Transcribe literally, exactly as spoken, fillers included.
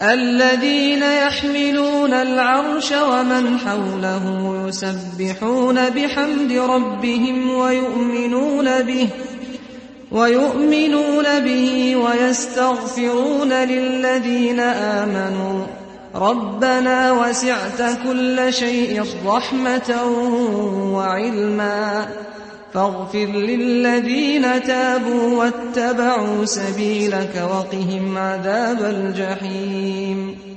الذين يحملون العرش ومن حوله يسبحون بحمد ربهم ويؤمنون به ويؤمنون به ويستغفرون للذين آمنوا ربنا وسعت كل شيء رحمة وعلما فاغفر للذين تابوا واتبعوا سبيلك وقهم عذاب الجحيم